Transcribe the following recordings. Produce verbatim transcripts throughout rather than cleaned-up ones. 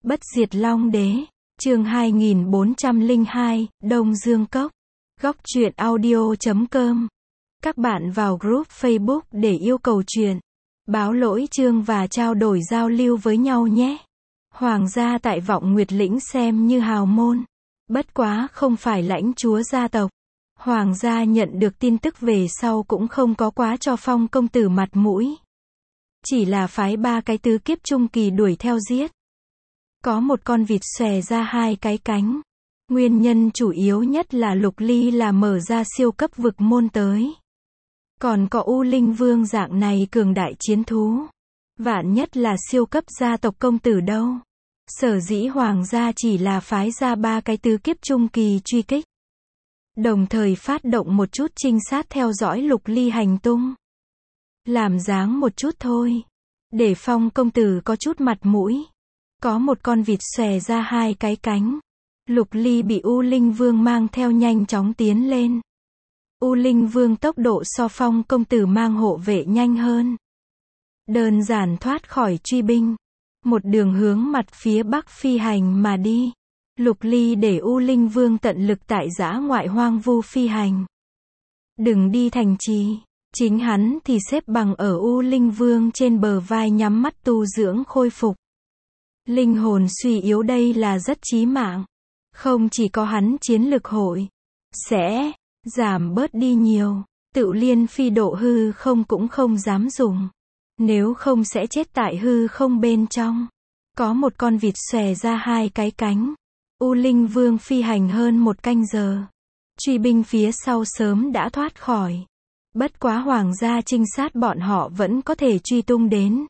Bất diệt Long Đế, chương hai nghìn bốn trăm lẻ hai, Đông Dương Cốc. Góc truyện audio chấm com. Các bạn vào group Facebook để yêu cầu truyện, báo lỗi chương và trao đổi giao lưu với nhau nhé. Hoàng gia tại Vọng Nguyệt Lĩnh xem như hào môn, bất quá không phải lãnh chúa gia tộc. Hoàng gia nhận được tin tức về sau cũng không có quá cho Phong công tử mặt mũi. Chỉ là phái ba cái tứ kiếp trung kỳ đuổi theo giết. Có một con vịt xòe ra hai cái cánh. Nguyên nhân chủ yếu nhất là Lục Ly là mở ra siêu cấp vực môn tới. Còn có U Linh Vương dạng này cường đại chiến thú. Vạn nhất là siêu cấp gia tộc công tử đâu. Sở dĩ Hoàng gia chỉ là phái ra ba cái tứ kiếp trung kỳ truy kích. Đồng thời phát động một chút trinh sát theo dõi Lục Ly hành tung. Làm dáng một chút thôi. Để Phong công tử có chút mặt mũi. Có một con vịt xòe ra hai cái cánh. Lục Ly bị U Linh Vương mang theo nhanh chóng tiến lên. U Linh Vương tốc độ so Phong công tử mang hộ vệ nhanh hơn. Đơn giản thoát khỏi truy binh. Một đường hướng mặt phía bắc phi hành mà đi. Lục Ly để U Linh Vương tận lực tại dã ngoại hoang vu phi hành. Đừng đi thành trì. Chính hắn thì xếp bằng ở U Linh Vương trên bờ vai nhắm mắt tu dưỡng khôi phục. Linh hồn suy yếu đây là rất chí mạng. Không chỉ có hắn chiến lực hội sẽ giảm bớt đi nhiều, tự liên phi độ hư không cũng không dám dùng. Nếu không sẽ chết tại hư không bên trong. Có một con vịt xòe ra hai cái cánh. U Linh Vương phi hành hơn một canh giờ. Truy binh phía sau sớm đã thoát khỏi. Bất quá Hoàng gia trinh sát bọn họ vẫn có thể truy tung đến.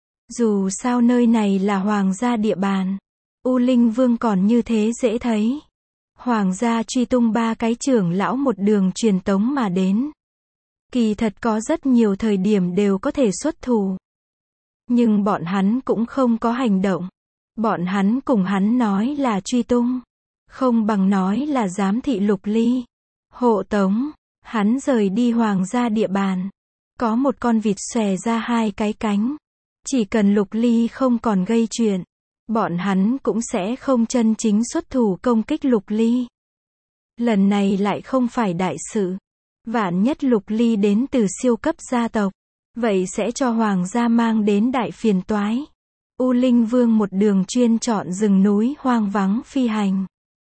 Dù sao nơi này là Hoàng gia địa bàn. U Linh Vương còn như thế dễ thấy. Hoàng gia truy tung ba cái trưởng lão một đường truyền tống mà đến. Kỳ thật có rất nhiều thời điểm đều có thể xuất thủ. Nhưng bọn hắn cũng không có hành động. Bọn hắn cùng hắn nói là truy tung. Không bằng nói là giám thị Lục Ly. Hộ tống. Hắn rời đi Hoàng gia địa bàn. Có một con vịt xòe ra hai cái cánh. Chỉ cần Lục Ly không còn gây chuyện, bọn hắn cũng sẽ không chân chính xuất thủ công kích Lục Ly. Lần này lại không phải đại sự. Vạn nhất Lục Ly đến từ siêu cấp gia tộc, vậy sẽ cho Hoàng gia mang đến đại phiền toái. U Linh Vương một đường chuyên chọn rừng núi hoang vắng phi hành.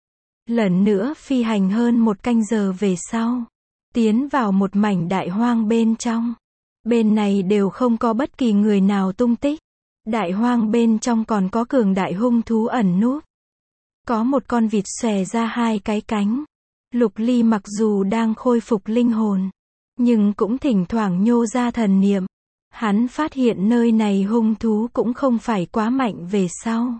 Lần nữa phi hành hơn một canh giờ về sau. Tiến vào một mảnh đại hoang bên trong. Bên này đều không có bất kỳ người nào tung tích. Đại hoang bên trong còn có cường đại hung thú ẩn núp. Có một con vịt xòe ra hai cái cánh. Lục Ly mặc dù đang khôi phục linh hồn, nhưng cũng thỉnh thoảng nhô ra thần niệm. Hắn phát hiện nơi này hung thú cũng không phải quá mạnh về sau.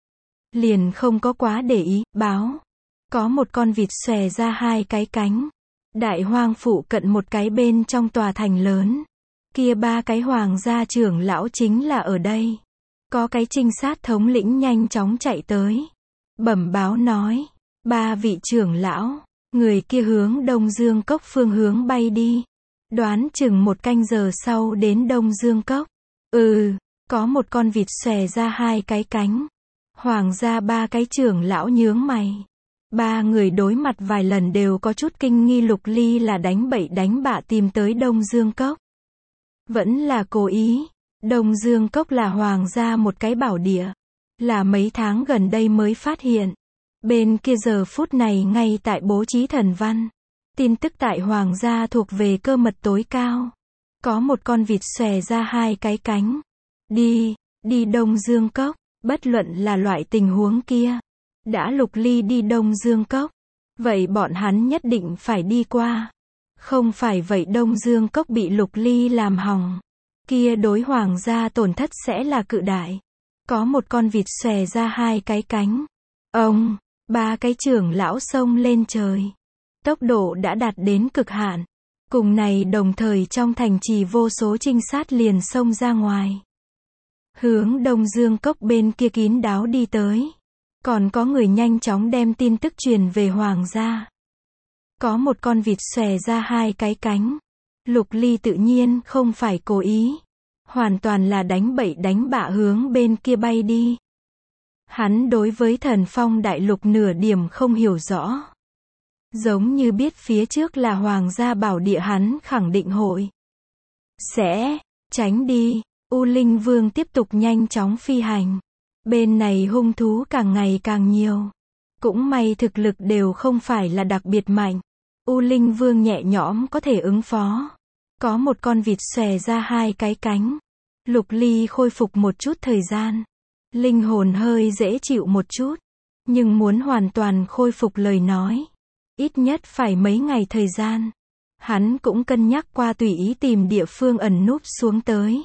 Liền không có quá để ý, báo. Có một con vịt xòe ra hai cái cánh. Đại hoang phụ cận một cái bên trong tòa thành lớn. Kia ba cái hoàng gia trưởng lão chính là ở đây. Có cái trinh sát thống lĩnh nhanh chóng chạy tới. Bẩm báo nói. Ba vị trưởng lão. Người kia hướng Đông Dương Cốc phương hướng bay đi. Đoán chừng một canh giờ sau đến Đông Dương Cốc. Ừ. Có một con vịt xòe ra hai cái cánh. Hoàng gia ba cái trưởng lão nhướng mày. Ba người đối mặt vài lần đều có chút kinh nghi Lục Ly là đánh bậy đánh bạ tìm tới Đông Dương Cốc. Vẫn là cố ý. Đông Dương Cốc là Hoàng gia một cái bảo địa. Là mấy tháng gần đây mới phát hiện. Bên kia giờ phút này ngay tại bố trí thần văn. Tin tức tại Hoàng gia thuộc về cơ mật tối cao. Có một con vịt xòe ra hai cái cánh. Đi, đi Đông Dương Cốc. Bất luận là loại tình huống kia. Đã Lục Ly đi Đông Dương Cốc. Vậy bọn hắn nhất định phải đi qua. Không phải vậy Đông Dương Cốc bị Lục Ly làm hỏng. Kia đối Hoàng gia tổn thất sẽ là cự đại. Có một con vịt xòe ra hai cái cánh. Ông, ba cái trưởng lão xông lên trời. Tốc độ đã đạt đến cực hạn. Cùng này đồng thời trong thành trì vô số trinh sát liền xông ra ngoài. Hướng Đông Dương Cốc bên kia kín đáo đi tới. Còn có người nhanh chóng đem tin tức truyền về Hoàng gia. Có một con vịt xòe ra hai cái cánh. Lục Ly tự nhiên không phải cố ý. Hoàn toàn là đánh bậy đánh bạ hướng bên kia bay đi. Hắn đối với Thần Phong Đại Lục nửa điểm không hiểu rõ. Giống như biết phía trước là Hoàng gia bảo địa, hắn khẳng định hội sẽ tránh đi. U Linh Vương tiếp tục nhanh chóng phi hành. Bên này hung thú càng ngày càng nhiều. Cũng may thực lực đều không phải là đặc biệt mạnh. U Linh Vương nhẹ nhõm có thể ứng phó. Có một con vịt xòe ra hai cái cánh. Lục Ly khôi phục một chút thời gian. Linh hồn hơi dễ chịu một chút. Nhưng muốn hoàn toàn khôi phục lời nói, ít nhất phải mấy ngày thời gian. Hắn cũng cân nhắc qua tùy ý tìm địa phương ẩn núp xuống tới.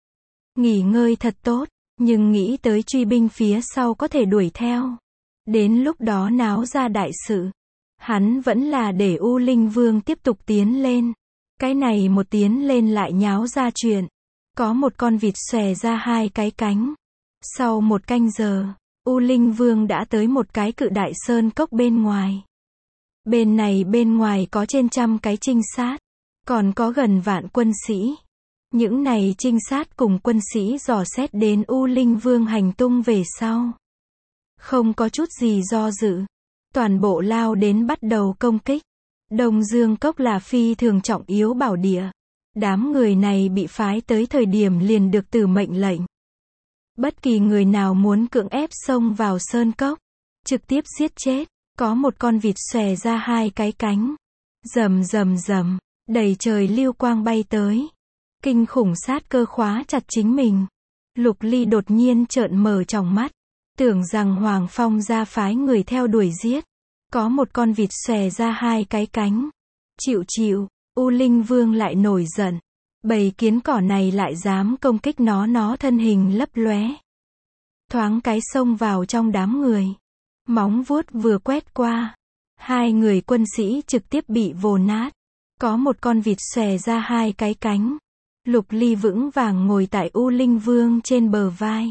Nghỉ ngơi thật tốt, nhưng nghĩ tới truy binh phía sau có thể đuổi theo. Đến lúc đó náo ra đại sự. Hắn vẫn là để U Linh Vương tiếp tục tiến lên. Cái này một tiến lên lại nháo ra chuyện. Có một con vịt xòe ra hai cái cánh. Sau một canh giờ, U Linh Vương đã tới một cái cự đại sơn cốc bên ngoài. Bên này bên ngoài có trên trăm cái trinh sát. Còn có gần vạn quân sĩ. Những này trinh sát cùng quân sĩ dò xét đến U Linh Vương hành tung về sau. Không có chút gì do dự. Toàn bộ lao đến bắt đầu công kích. Đông Dương Cốc là phi thường trọng yếu bảo địa. Đám người này bị phái tới thời điểm liền được từ mệnh lệnh. Bất kỳ người nào muốn cưỡng ép xông vào sơn cốc, trực tiếp giết chết. Có một con vịt xòe ra hai cái cánh. Rầm rầm rầm, đầy trời lưu quang bay tới. Kinh khủng sát cơ khóa chặt chính mình. Lục Ly đột nhiên trợn mở tròng mắt. Tưởng rằng Hoàng Phong ra phái người theo đuổi giết. Có một con vịt xòe ra hai cái cánh. Chịu chịu, U Linh Vương lại nổi giận. Bầy kiến cỏ này lại dám công kích nó, nó thân hình lấp lóe. Thoáng cái xông vào trong đám người. Móng vuốt vừa quét qua. Hai người quân sĩ trực tiếp bị vồ nát. Có một con vịt xòe ra hai cái cánh. Lục Ly vững vàng ngồi tại U Linh Vương trên bờ vai.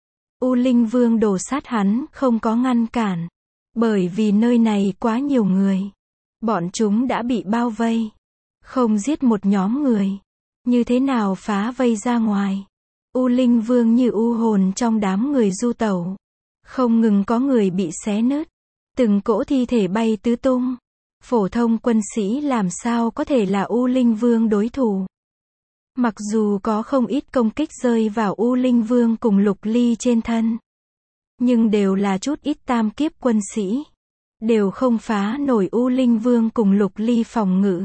U Linh Vương đổ sát hắn, không có ngăn cản. Bởi vì nơi này quá nhiều người. Bọn chúng đã bị bao vây. Không giết một nhóm người. Như thế nào phá vây ra ngoài. U Linh Vương như u hồn trong đám người du tẩu. Không ngừng có người bị xé nứt. Từng cỗ thi thể bay tứ tung. Phổ thông quân sĩ làm sao có thể là U Linh Vương đối thủ. Mặc dù có không ít công kích rơi vào U Linh Vương cùng Lục Ly trên thân. Nhưng đều là chút ít tam kiếp quân sĩ. Đều không phá nổi U Linh Vương cùng Lục Ly phòng ngự.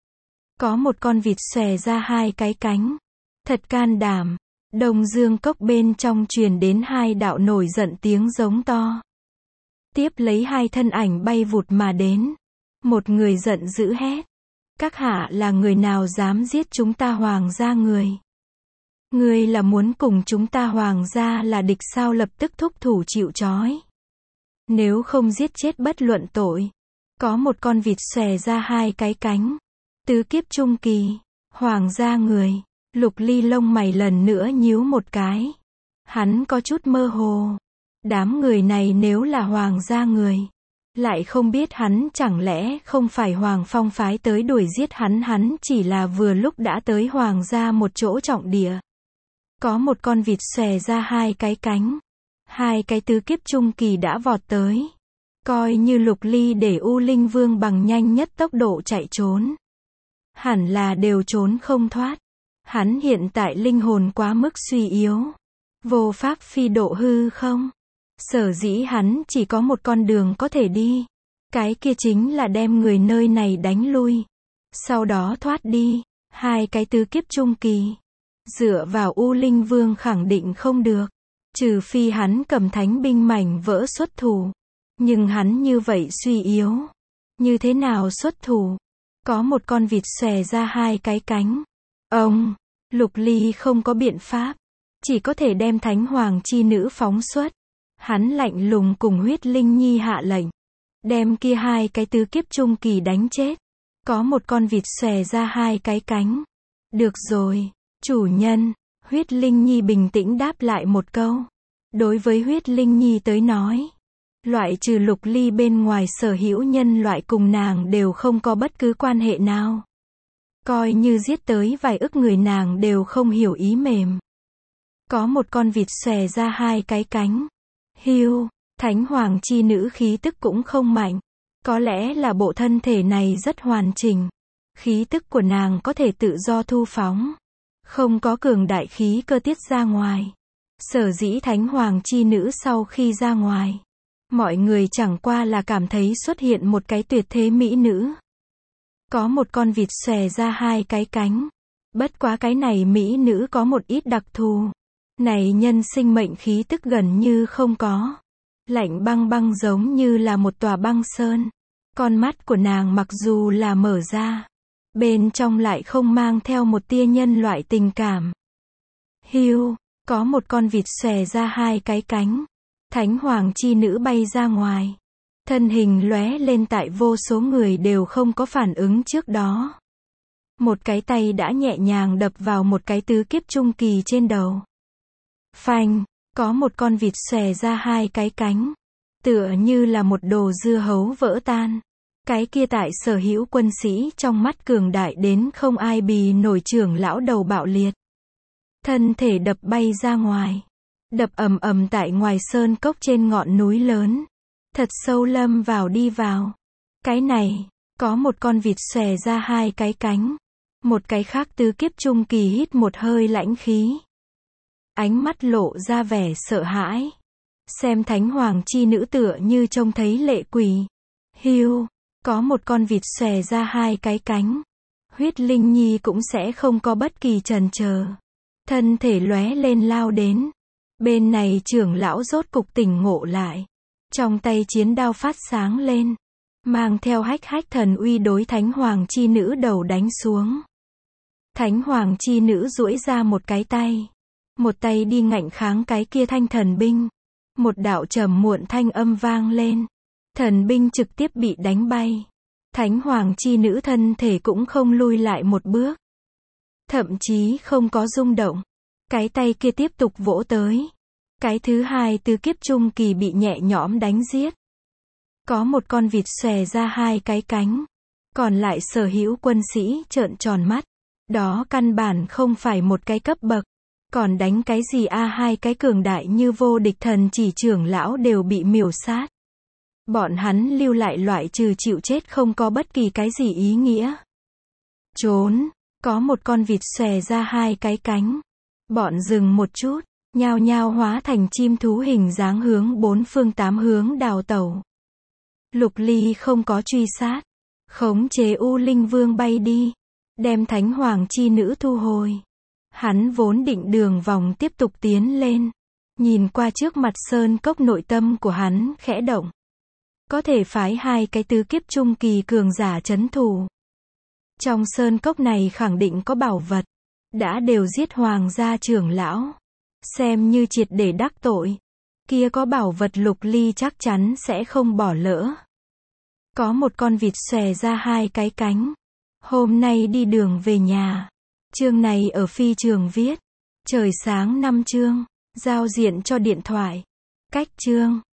Có một con vịt xòe ra hai cái cánh. Thật can đảm. Đông Dương Cốc bên trong truyền đến hai đạo nổi giận tiếng giống to. Tiếp lấy hai thân ảnh bay vụt mà đến. Một người giận dữ hét. Các hạ là người nào dám giết chúng ta Hoàng gia người? Ngươi là muốn cùng chúng ta Hoàng gia là địch sao? Lập tức thúc thủ chịu trói. Nếu không giết chết bất luận tội. Có một con vịt xòe ra hai cái cánh. Tứ kiếp trung kỳ. Hoàng gia người. Lục Ly lông mày lần nữa nhíu một cái. Hắn có chút mơ hồ. Đám người này nếu là Hoàng gia người. Lại không biết hắn chẳng lẽ không phải Hoàng Phong phái tới đuổi giết hắn, hắn chỉ là vừa lúc đã tới Hoàng gia một chỗ trọng địa. Có một con vịt xòe ra hai cái cánh. Hai cái tứ kiếp trung kỳ đã vọt tới. Coi như Lục Ly để U Linh Vương bằng nhanh nhất tốc độ chạy trốn. Hẳn là đều trốn không thoát. Hắn hiện tại linh hồn quá mức suy yếu. Vô pháp phi độ hư không? Sở dĩ hắn chỉ có một con đường có thể đi. Cái kia chính là đem người nơi này đánh lui. Sau đó thoát đi. Hai cái tứ kiếp trung kỳ. Dựa vào U Linh Vương khẳng định không được. Trừ phi hắn cầm thánh binh mảnh vỡ xuất thủ. Nhưng hắn như vậy suy yếu. Như thế nào xuất thủ? Có một con vịt xòe ra hai cái cánh. Ông, Lục Ly không có biện pháp. Chỉ có thể đem Thánh Hoàng chi nữ phóng xuất. Hắn lạnh lùng cùng Huyết Linh Nhi hạ lệnh. Đem kia hai cái tứ kiếp trung kỳ đánh chết. Có một con vịt xòe ra hai cái cánh. Được rồi, chủ nhân. Huyết Linh Nhi bình tĩnh đáp lại một câu. Đối với Huyết Linh Nhi tới nói. Loại trừ Lục Ly bên ngoài sở hữu nhân loại cùng nàng đều không có bất cứ quan hệ nào. Coi như giết tới vài ức người nàng đều không hiểu ý mềm. Có một con vịt xòe ra hai cái cánh. Hưu, thánh hoàng chi nữ khí tức cũng không mạnh. Có lẽ là bộ thân thể này rất hoàn chỉnh. Khí tức của nàng có thể tự do thu phóng. Không có cường đại khí cơ tiết ra ngoài. Sở dĩ thánh hoàng chi nữ sau khi ra ngoài, mọi người chẳng qua là cảm thấy xuất hiện một cái tuyệt thế mỹ nữ. Có một con vịt xòe ra hai cái cánh. Bất quá cái này mỹ nữ có một ít đặc thù. Này nhân sinh mệnh khí tức gần như không có. Lạnh băng băng giống như là một tòa băng sơn. Con mắt của nàng mặc dù là mở ra, bên trong lại không mang theo một tia nhân loại tình cảm. Hưu, có một con vịt xòe ra hai cái cánh. Thánh hoàng chi nữ bay ra ngoài. Thân hình lóe lên tại vô số người đều không có phản ứng trước đó. Một cái tay đã nhẹ nhàng đập vào một cái tứ kiếp trung kỳ trên đầu. Phanh, có một con vịt xòe ra hai cái cánh. Tựa như là một đồ dưa hấu vỡ tan. Cái kia tại sở hữu quân sĩ trong mắt cường đại đến không ai bì nổi trưởng lão đầu bạo liệt. Thân thể đập bay ra ngoài. Đập ầm ầm tại ngoài sơn cốc trên ngọn núi lớn. Thật sâu lâm vào đi vào. Cái này, có một con vịt xòe ra hai cái cánh. Một cái khác tứ kiếp trung kỳ hít một hơi lãnh khí. Ánh mắt lộ ra vẻ sợ hãi. Xem thánh hoàng chi nữ tựa như trông thấy lệ quỷ. Hưu, có một con vịt xòe ra hai cái cánh. Huyết linh nhi cũng sẽ không có bất kỳ chần chờ. Thân thể lóe lên lao đến. Bên này trưởng lão rốt cục tỉnh ngộ lại. Trong tay chiến đao phát sáng lên. Mang theo hách hách thần uy đối thánh hoàng chi nữ đầu đánh xuống. Thánh hoàng chi nữ duỗi ra một cái tay. Một tay đi ngạnh kháng cái kia thanh thần binh. Một đạo trầm muộn thanh âm vang lên. Thần binh trực tiếp bị đánh bay. Thánh hoàng chi nữ thân thể cũng không lui lại một bước. Thậm chí không có rung động. Cái tay kia tiếp tục vỗ tới. Cái thứ hai tứ kiếp trung kỳ bị nhẹ nhõm đánh giết. Có một con vịt xòe ra hai cái cánh. Còn lại sở hữu quân sĩ trợn tròn mắt. Đó căn bản không phải một cái cấp bậc. Còn đánh cái gì a hai cái cường đại như vô địch thần chỉ trưởng lão đều bị miểu sát. Bọn hắn lưu lại loại trừ chịu chết không có bất kỳ cái gì ý nghĩa. Trốn, có một con vịt xòe ra hai cái cánh. Bọn dừng một chút, nhao nhao hóa thành chim thú hình dáng hướng bốn phương tám hướng đào tẩu. Lục Ly không có truy sát. Khống chế U Linh Vương bay đi. Đem thánh hoàng chi nữ thu hồi. Hắn vốn định đường vòng tiếp tục tiến lên. Nhìn qua trước mặt sơn cốc nội tâm của hắn khẽ động. Có thể phái hai cái tứ kiếp trung kỳ cường giả trấn thủ. Trong sơn cốc này khẳng định có bảo vật. Đã đều giết hoàng gia trưởng lão. Xem như triệt để đắc tội. Kia có bảo vật Lục Ly chắc chắn sẽ không bỏ lỡ. Có một con vịt xòe ra hai cái cánh. Hôm nay đi đường về nhà. Chương này ở phi trường viết. Trời sáng năm chương. Giao diện cho điện thoại. Cách chương.